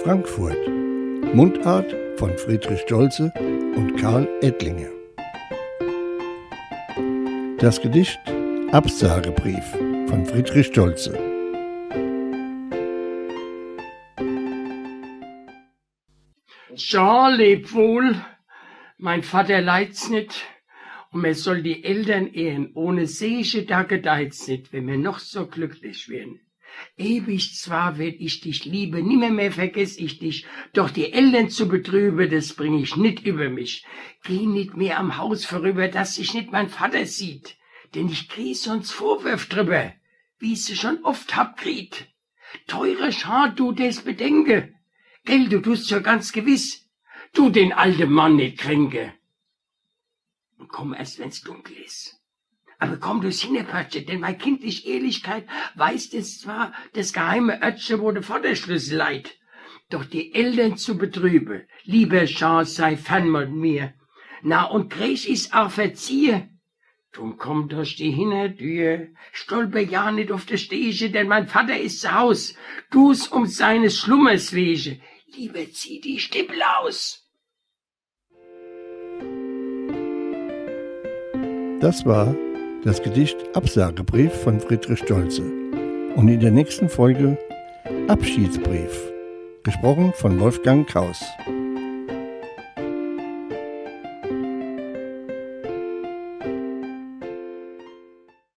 Frankfurt. Mundart von Friedrich Stolze und Karl Ettlinger. Das Gedicht Absagebrief von Friedrich Stolze. Jean lebt wohl, mein Vater leidt's nicht, und mir soll die Eltern ehren, ohne Segen da gedeiht's nicht, wenn wir noch so glücklich wären. Ewig zwar werd ich dich liebe, nimmermehr vergess ich dich, doch die Eltern zu betrüben, das bring ich nicht über mich. Geh nicht mehr am Haus vorüber, dass sich nicht mein Vater sieht, denn ich krieg sonst Vorwürf drüber, wie's sie schon oft hab kriegt. Teure Jean, du des bedenke, gell, du tust ja ganz gewiss, du den alten Mann nicht kränke. Und komm erst, wenn's dunkel ist. Aber komm du's hinpatsche, denn meine kindliche Ehrlichkeit weiß es zwar, das geheime Örtchen, wo der Vaterschlüssel leiht. Doch die Eltern zu betrüben, lieber Jean, sei fern mit mir. Na, und krieg ich's auch verziehe. Drum komm durch die Hintertür, stolper ja nicht auf der Stege, denn mein Vater ist zu Haus. Du's um seines Schlummers wege, lieber zieh die Stippel aus. Das war das Gedicht Absagebrief von Friedrich Stolze. Und in der nächsten Folge Abschiedsbrief, gesprochen von Wolfgang Kraus.